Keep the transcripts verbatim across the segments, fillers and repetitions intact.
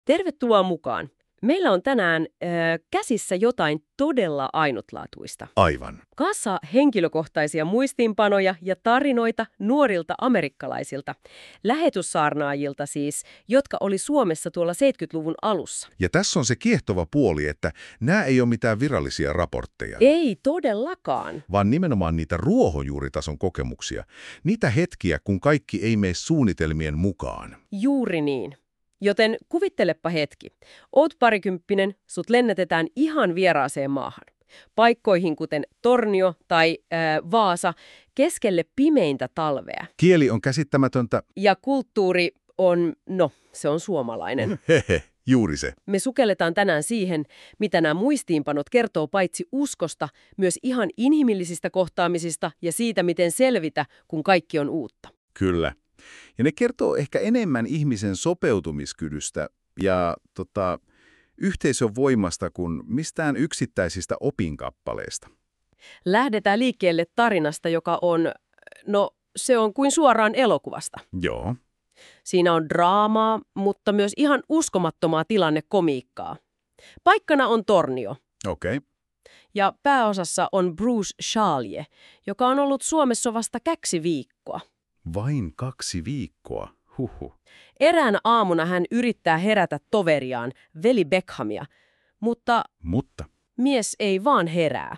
Tervetuloa mukaan. Meillä on tänään äh, käsissä jotain todella ainutlaatuista. Aivan. Kasa henkilökohtaisia muistiinpanoja ja tarinoita nuorilta amerikkalaisilta, lähetyssaarnaajilta siis, jotka oli Suomessa tuolla seitsemänkymmentäluvun alussa. Ja tässä on se kiehtova puoli, että nämä ei ole mitään virallisia raportteja. Ei todellakaan. Vaan nimenomaan niitä ruohonjuuritason kokemuksia. Niitä hetkiä, kun kaikki ei mene suunnitelmien mukaan. Juuri niin. Joten kuvittelepa hetki. Oot parikymppinen, sut lennätetään ihan vieraaseen maahan. Paikkoihin kuten Tornio tai ää, Vaasa, keskelle pimeintä talvea. Kieli on käsittämätöntä. Ja kulttuuri on, no, se on suomalainen. Hehe, juuri se. Me sukelletaan tänään siihen, mitä nämä muistiinpanot kertoo paitsi uskosta, myös ihan inhimillisistä kohtaamisista ja siitä, miten selvitä, kun kaikki on uutta. Kyllä. Ja ne kertoo ehkä enemmän ihmisen sopeutumiskyvystä ja tota, yhteisön voimasta kuin mistään yksittäisistä opinkappaleista. Lähdetään liikkeelle tarinasta, joka on, no se on kuin suoraan elokuvasta. Joo. Siinä on draamaa, mutta myös ihan uskomattomaa tilannekomiikkaa. Paikkana on Tornio. Okei. Okay. Ja pääosassa on Bruce Charlier, joka on ollut Suomessa vasta kaksi viikkoa. Vain kaksi viikkoa. Huhhuh. Eräänä aamuna hän yrittää herätä toveriaan, veli Beckhamia, mutta, Mutta mies ei vaan herää.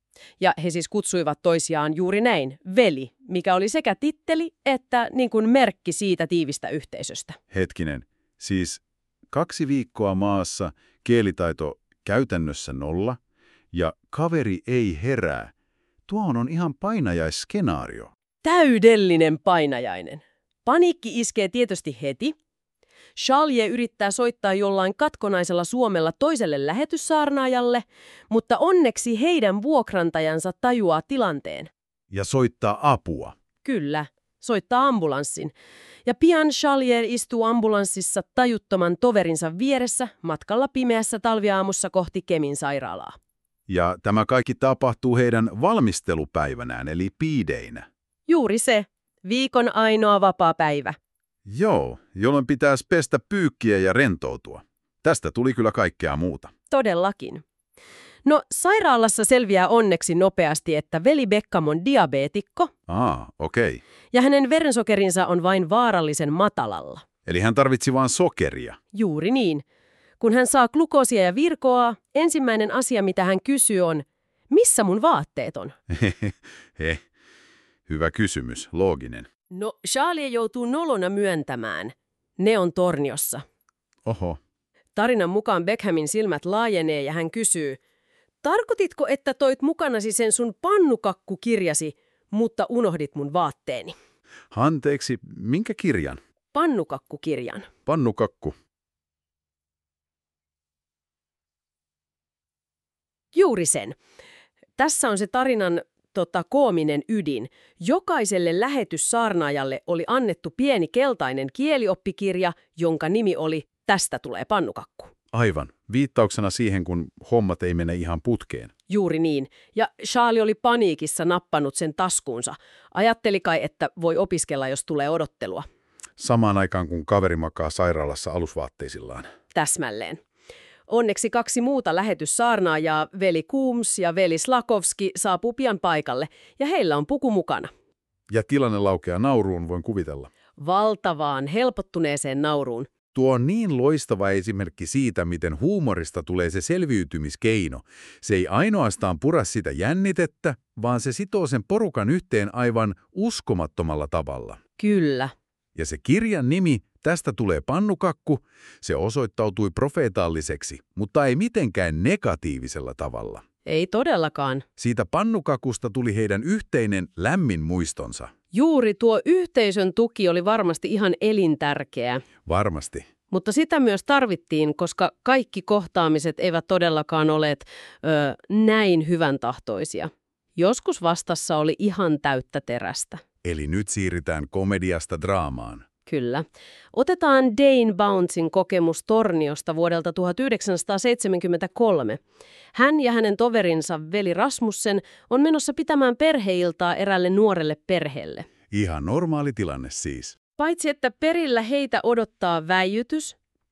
Ja he siis kutsuivat toisiaan juuri näin, veli, mikä oli sekä titteli että niin kuin merkki siitä tiivistä yhteisöstä. hetkinen, siis kaksi viikkoa maassa, kielitaito käytännössä nolla ja kaveri ei herää. Tuohon on ihan painajaisskenaario. Täydellinen painajainen. Paniikki iskee tietysti heti. Charlier yrittää soittaa jollain katkonaisella suomella toiselle lähetyssaarnaajalle, mutta onneksi heidän vuokrantajansa tajuaa tilanteen. Ja soittaa apua. Kyllä, soittaa ambulanssin. Ja pian Charlier istuu ambulanssissa tajuttoman toverinsa vieressä matkalla pimeässä talviaamussa kohti Kemin sairaalaa. Ja tämä kaikki tapahtuu heidän valmistelupäivänään, eli piideinä. Juuri se. Viikon ainoa vapaa päivä. Joo, jolloin pitäisi pestä pyykkiä ja rentoutua. Tästä tuli kyllä kaikkea muuta. Todellakin. No, sairaalassa selviää onneksi nopeasti, että veli Beckham on diabeetikko. Aa, okei. Okay. Ja hänen verensokerinsa on vain vaarallisen matalalla. Eli hän tarvitsi vain sokeria. Juuri niin. Kun hän saa glukoosia ja virkoa, ensimmäinen asia, mitä hän kysyy on, missä mun vaatteet on? He, hyvä kysymys, looginen. No, Charlier joutuu nolona myöntämään. Ne on Torniossa. Oho. Tarinan mukaan Beckhamin silmät laajenee ja hän kysyy, tarkoititko, että toit mukanasi sen sun pannukakkukirjasi, mutta unohdit mun vaatteeni? Anteeksi, minkä kirjan? Pannukakkukirjan. Pannukakku. Juuri sen. Tässä on se tarinan tota, koominen ydin. Jokaiselle lähetyssaarnaajalle oli annettu pieni keltainen kielioppikirja, jonka nimi oli Tästä tulee pannukakku. Aivan. Viittauksena siihen, kun hommat ei mene ihan putkeen. Juuri niin. Ja Charlie oli paniikissa nappannut sen taskuunsa. Ajatteli kai, että voi opiskella, jos tulee odottelua. Samaan aikaan, kun kaveri makaa sairaalassa alusvaatteisillaan. Täsmälleen. Onneksi kaksi muuta lähetyssaarnaajaa, veli Coombs ja veli Slakovski, saapuu pian paikalle, ja heillä on puku mukana. Ja tilanne laukeaa nauruun, voin kuvitella. Valtavaan, helpottuneeseen nauruun. Tuo on niin loistava esimerkki siitä, miten huumorista tulee se selviytymiskeino. Se ei ainoastaan pura sitä jännitettä, vaan se sitoo sen porukan yhteen aivan uskomattomalla tavalla. Kyllä. Ja se kirjan nimi, Tästä tulee pannukakku, se osoittautui profeetalliseksi, mutta ei mitenkään negatiivisella tavalla. Ei todellakaan. Siitä pannukakusta tuli heidän yhteinen lämmin muistonsa. Juuri tuo yhteisön tuki oli varmasti ihan elintärkeä. Varmasti. Mutta sitä myös tarvittiin, koska kaikki kohtaamiset eivät todellakaan olleet ö, näin hyvän tahtoisia. Joskus vastassa oli ihan täyttä terästä. Eli nyt siirrytään komediasta draamaan. Kyllä. Otetaan Dane Bouncein kokemus Torniosta vuodelta tuhatyhdeksänsataaseitsemänkymmentäkolme. Hän ja hänen toverinsa veli Rasmussen on menossa pitämään perheiltaa erälle nuorelle perheelle. Ihan normaali tilanne siis. Paitsi että perillä heitä odottaa väijytys,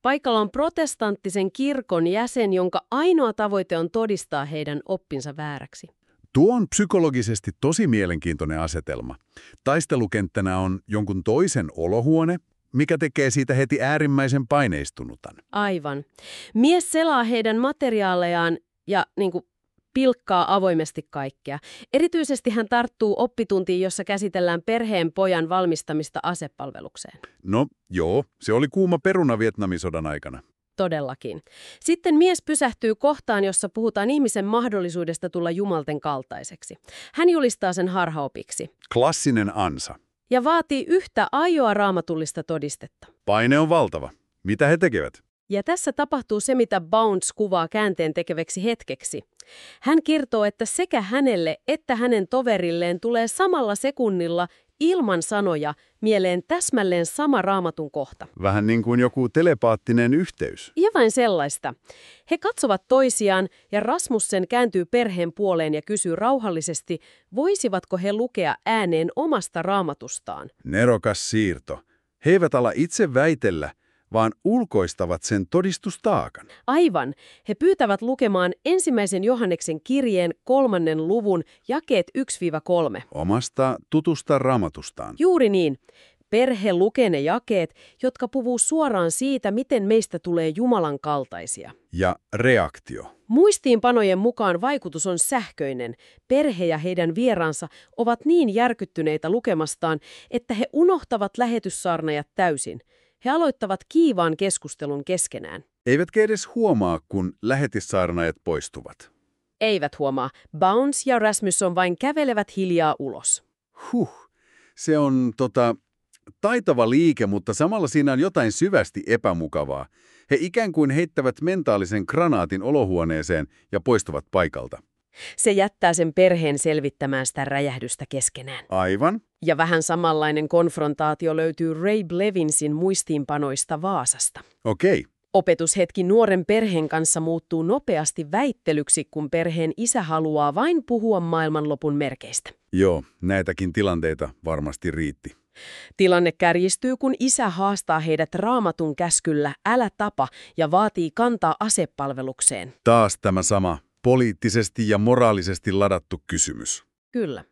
Paikalla on protestanttisen kirkon jäsen, jonka ainoa tavoite on todistaa heidän oppinsa vääräksi. Tuo on psykologisesti tosi mielenkiintoinen asetelma. Taistelukenttänä on jonkun toisen olohuone, mikä tekee siitä heti äärimmäisen paineistunutan. Aivan. Mies selaa heidän materiaalejaan ja niin kuin, pilkkaa avoimesti kaikkea. Erityisesti hän tarttuu oppituntiin, jossa käsitellään perheen pojan valmistamista asepalvelukseen. No joo, se oli kuuma peruna Vietnamin sodan aikana. Todellakin. Sitten mies pysähtyy kohtaan, jossa puhutaan ihmisen mahdollisuudesta tulla jumalten kaltaiseksi. Hän julistaa sen harhaopiksi. Klassinen ansa. Ja vaatii yhtä ajoa raamatullista todistetta. Paine on valtava. Mitä he tekevät? Ja tässä tapahtuu se, mitä Bounds kuvaa käänteen tekeväksi hetkeksi. Hän kertoo, että sekä hänelle että hänen toverilleen tulee samalla sekunnilla ilman sanoja mieleen täsmälleen sama raamatun kohta. Vähän niin kuin joku telepaattinen yhteys. Ja vain sellaista. He katsovat toisiaan ja Rasmussen kääntyy perheen puoleen ja kysyy rauhallisesti, voisivatko he lukea ääneen omasta raamatustaan. Nerokas siirto. He eivät ala itse väitellä, vaan ulkoistavat sen todistustaakan. Aivan. He pyytävät lukemaan ensimmäisen Johanneksen kirjeen kolmannen luvun jakeet yksi kolme. Omasta tutusta raamatustaan. Juuri niin. Perhe lukee ne jakeet, jotka puhuu suoraan siitä, miten meistä tulee Jumalan kaltaisia. Ja reaktio. Muistiinpanojen mukaan vaikutus on sähköinen. Perhe ja heidän vieraansa ovat niin järkyttyneitä lukemastaan, että he unohtavat lähetyssaarnajat täysin. He aloittavat kiivaan keskustelun keskenään. Eivätkä edes huomaa, kun lähetyssaarnaajat poistuvat. Eivät huomaa. Bounds ja Rasmussen vain kävelevät hiljaa ulos. Huh, se on tota, taitava liike, mutta samalla siinä on jotain syvästi epämukavaa. He ikään kuin heittävät mentaalisen granaatin olohuoneeseen ja poistuvat paikalta. Se jättää sen perheen selvittämään sitä räjähdystä keskenään. Aivan. Ja vähän samanlainen konfrontaatio löytyy Ray Blevinsin muistiinpanoista Vaasasta. Okei. Opetushetki nuoren perheen kanssa muuttuu nopeasti väittelyksi, kun perheen isä haluaa vain puhua maailmanlopun merkeistä. Joo, näitäkin tilanteita varmasti riitti. Tilanne kärjistyy, kun isä haastaa heidät raamatun käskyllä älä tapa ja vaatii kantaa asepalvelukseen. Taas tämä sama poliittisesti ja moraalisesti ladattu kysymys. Kyllä.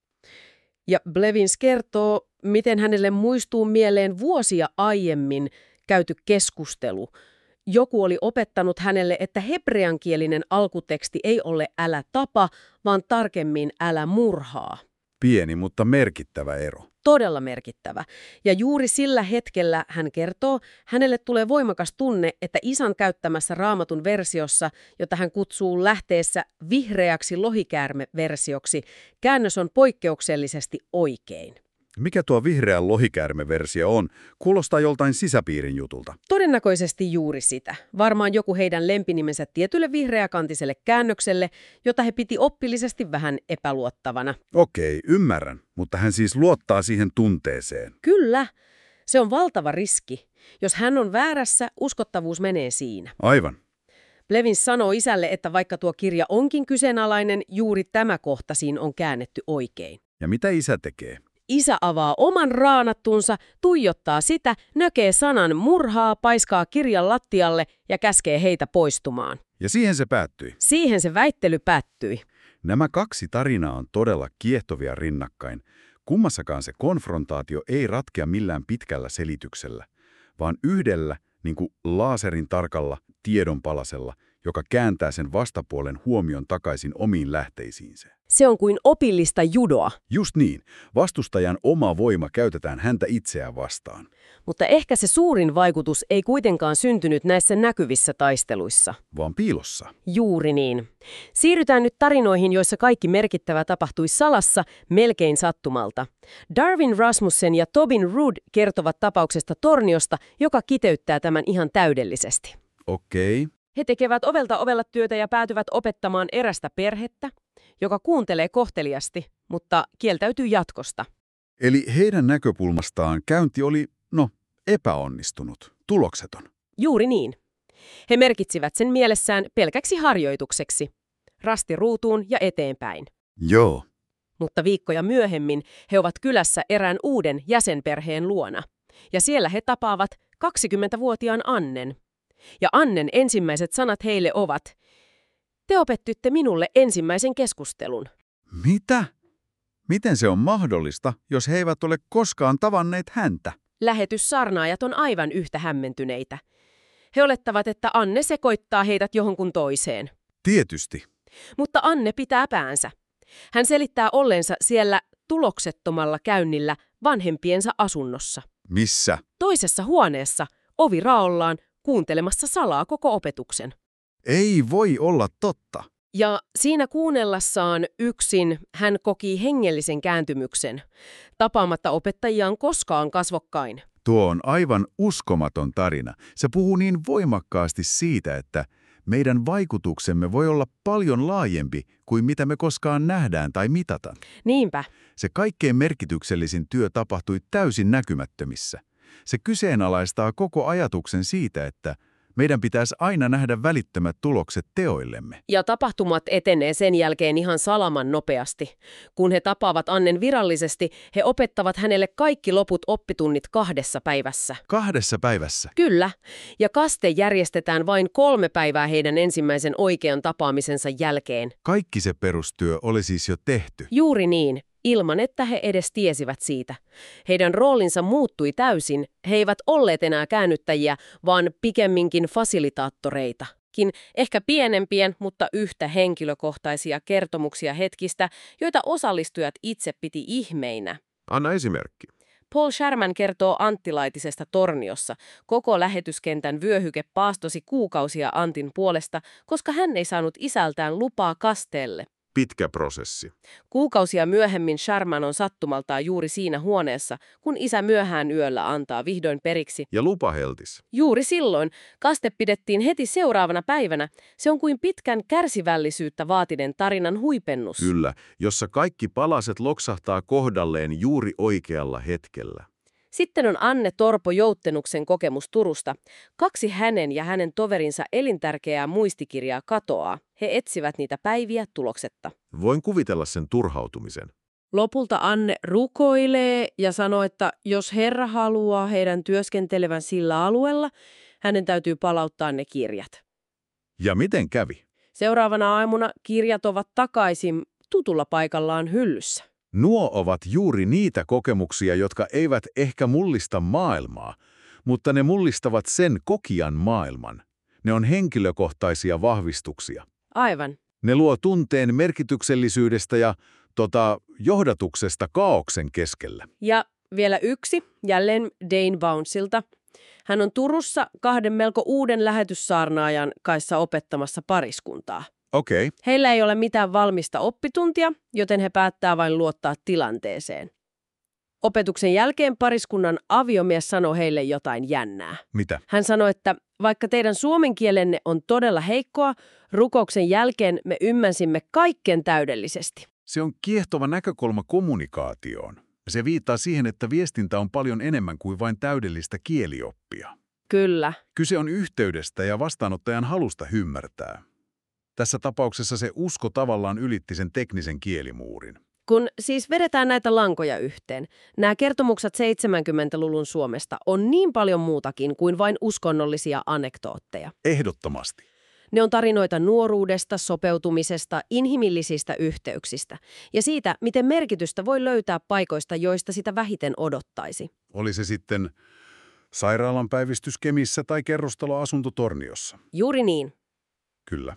Ja Blevins kertoo, miten hänelle muistuu mieleen vuosia aiemmin käyty keskustelu. Joku oli opettanut hänelle, että hebreankielinen alkuteksti ei ole älä tapa, vaan tarkemmin älä murhaa. Pieni, mutta merkittävä ero. Todella merkittävä. Ja juuri sillä hetkellä, hän kertoo, hänelle tulee voimakas tunne, että isän käyttämässä raamatun versiossa, jota hän kutsuu lähteessä vihreäksi lohikäärme-versioksi, käännös on poikkeuksellisesti oikein. Mikä tuo vihreä lohikäärme-versio on? Kuulostaa joltain sisäpiirin jutulta. Todennäköisesti juuri sitä. Varmaan joku heidän lempinimensä tietylle vihreäkantiselle käännökselle, jota he piti oppillisesti vähän epäluottavana. Okei, ymmärrän, mutta hän siis luottaa siihen tunteeseen. Kyllä. Se on valtava riski. Jos hän on väärässä, uskottavuus menee siinä. Aivan. Blevins sanoo isälle, että vaikka tuo kirja onkin kyseenalainen, juuri tämä kohta siinä on käännetty oikein. Ja mitä isä tekee? Isä avaa oman raanattunsa, tuijottaa sitä, nökee sanan murhaa, paiskaa kirjan lattialle ja käskee heitä poistumaan. Ja siihen se päättyi. Siihen se väittely päättyi. Nämä kaksi tarinaa on todella kiehtovia rinnakkain. Kummassakaan se konfrontaatio ei ratkea millään pitkällä selityksellä, vaan yhdellä, niin kuin laaserin tarkalla tiedonpalasella, joka kääntää sen vastapuolen huomion takaisin omiin lähteisiinsä. Se on kuin opillista judoa. Just niin. Vastustajan oma voima käytetään häntä itseään vastaan. Mutta ehkä se suurin vaikutus ei kuitenkaan syntynyt näissä näkyvissä taisteluissa. Vaan piilossa. Juuri niin. Siirrytään nyt tarinoihin, joissa kaikki merkittävä tapahtui salassa, melkein sattumalta. Darwin Rasmussen ja Tobin Rood kertovat tapauksesta torniosta, joka kiteyttää tämän ihan täydellisesti. Okei. He tekevät ovelta ovella työtä ja päätyvät opettamaan erästä perhettä, joka kuuntelee kohteliasti, mutta kieltäytyy jatkosta. Eli heidän näkökulmastaan käynti oli, no, epäonnistunut, tulokseton. Juuri niin. He merkitsivät sen mielessään pelkäksi harjoitukseksi, rasti ruutuun ja eteenpäin. Joo. Mutta viikkoja myöhemmin he ovat kylässä erään uuden jäsenperheen luona. Ja siellä he tapaavat kaksikymmentävuotiaan Annen. Ja Annen ensimmäiset sanat heille ovat: "Te opettitte minulle ensimmäisen keskustelun." Mitä? Miten se on mahdollista, jos he eivät ole koskaan tavanneet häntä? Lähetyssaarnaajat on aivan yhtä hämmentyneitä. He olettavat, että Anne sekoittaa heidät johonkin toiseen. Tietysti. Mutta Anne pitää päänsä. Hän selittää olleensa siellä tuloksettomalla käynnillä vanhempiensa asunnossa. Missä? Toisessa huoneessa, ovi raollaan, kuuntelemassa salaa koko opetuksen. Ei voi olla totta. Ja siinä kuunnellassaan yksin hän koki hengellisen kääntymyksen, tapaamatta opettajiaan koskaan kasvokkain. Tuo on aivan uskomaton tarina. Se puhuu niin voimakkaasti siitä, että meidän vaikutuksemme voi olla paljon laajempi kuin mitä me koskaan nähdään tai mitataan. Niinpä. Se kaikkein merkityksellisin työ tapahtui täysin näkymättömissä. Se kyseenalaistaa koko ajatuksen siitä, että meidän pitäisi aina nähdä välittömät tulokset teoillemme. Ja tapahtumat etenee sen jälkeen ihan salaman nopeasti. Kun he tapaavat Annen virallisesti, he opettavat hänelle kaikki loput oppitunnit kahdessa päivässä. Kahdessa päivässä? Kyllä. Ja kaste järjestetään vain kolme päivää heidän ensimmäisen oikean tapaamisensa jälkeen. Kaikki se perustyö oli siis jo tehty. Juuri niin. Ilman, että he edes tiesivät siitä. Heidän roolinsa muuttui täysin. He eivät olleet enää käännyttäjiä, vaan pikemminkin fasilitaattoreitakin, ehkä pienempien, mutta yhtä henkilökohtaisia kertomuksia hetkistä, joita osallistujat itse piti ihmeinä. Anna esimerkki. Paul Sherman kertoo anttilaitisesta Torniossa. Koko lähetyskentän vyöhyke paastosi kuukausia Antin puolesta, koska hän ei saanut isältään lupaa kasteelle. Pitkä prosessi. Kuukausia myöhemmin Sherman on sattumaltaan juuri siinä huoneessa, kun isä myöhään yöllä antaa vihdoin periksi. Ja lupaheltis. Juuri silloin kaste pidettiin heti seuraavana päivänä. Se on kuin pitkän kärsivällisyyttä vaatineen tarinan huipennus. Kyllä, jossa kaikki palaset loksahtaa kohdalleen juuri oikealla hetkellä. Sitten on Anne Torpo Jouttenuksen kokemus Turusta. Kaksi hänen ja hänen toverinsa elintärkeää muistikirjaa katoaa. He etsivät niitä päiviä tuloksetta. Voin kuvitella sen turhautumisen. Lopulta Anne rukoilee ja sanoo, että jos Herra haluaa heidän työskentelevän sillä alueella, hänen täytyy palauttaa ne kirjat. Ja miten kävi? Seuraavana aamuna kirjat ovat takaisin tutulla paikallaan hyllyssä. Nuo ovat juuri niitä kokemuksia, jotka eivät ehkä mullista maailmaa, mutta ne mullistavat sen kokijan maailman. Ne on henkilökohtaisia vahvistuksia. Aivan. Ne luo tunteen merkityksellisyydestä ja tota, johdatuksesta kaaoksen keskellä. Ja vielä yksi, jälleen Dane Bounceilta. Hän on Turussa kahden melko uuden lähetyssaarnaajan kanssa opettamassa pariskuntaa. Okei. Okay. Heillä ei ole mitään valmista oppituntia, joten he päättää vain luottaa tilanteeseen. Opetuksen jälkeen pariskunnan aviomies sanoi heille jotain jännää. Mitä? Hän sanoi, että vaikka teidän suomen kielenne on todella heikkoa, rukouksen jälkeen me ymmärsimme kaiken täydellisesti. Se on kiehtova näkökulma kommunikaatioon. Se viittaa siihen, että viestintä on paljon enemmän kuin vain täydellistä kielioppia. Kyllä. Kyse on yhteydestä ja vastaanottajan halusta ymmärtää. Tässä tapauksessa se usko tavallaan ylitti sen teknisen kielimuurin. Kun siis vedetään näitä lankoja yhteen, nämä kertomukset seitsemänkymmentäluvun Suomesta on niin paljon muutakin kuin vain uskonnollisia anekdootteja. Ehdottomasti. Ne on tarinoita nuoruudesta, sopeutumisesta, inhimillisistä yhteyksistä ja siitä, miten merkitystä voi löytää paikoista, joista sitä vähiten odottaisi. Oli se sitten sairaalan päivystys Kemissä tai kerrostaloasunto Torniossa. Juuri niin. Kyllä.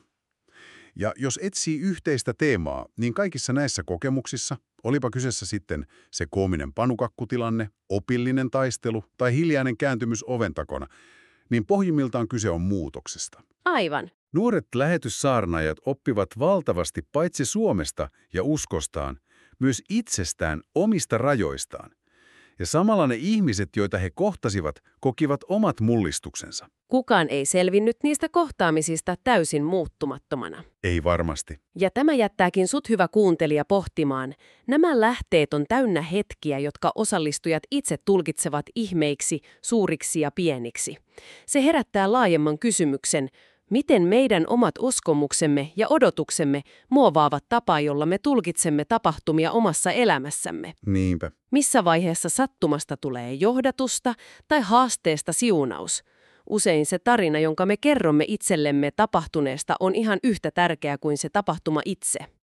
Ja jos etsii yhteistä teemaa, niin kaikissa näissä kokemuksissa, olipa kyseessä sitten se koominen panukakkutilanne, opillinen taistelu tai hiljainen kääntymys oven takana, niin pohjimmiltaan kyse on muutoksesta. Aivan. Nuoret lähetyssaarnaajat oppivat valtavasti paitsi Suomesta ja uskostaan, myös itsestään, omista rajoistaan. Ja samalla ne ihmiset, joita he kohtasivat, kokivat omat mullistuksensa. Kukaan ei selvinnyt niistä kohtaamisista täysin muuttumattomana. Ei varmasti. Ja tämä jättääkin sut, hyvä kuuntelija, pohtimaan. Nämä lähteet on täynnä hetkiä, jotka osallistujat itse tulkitsevat ihmeiksi, suuriksi ja pieniksi. Se herättää laajemman kysymyksen, Miten meidän omat uskomuksemme ja odotuksemme muovaavat tapaa, jolla me tulkitsemme tapahtumia omassa elämässämme. Niinpä. Missä vaiheessa sattumasta tulee johdatusta tai haasteesta siunaus? Usein se tarina, jonka me kerromme itsellemme tapahtuneesta, on ihan yhtä tärkeä kuin se tapahtuma itse.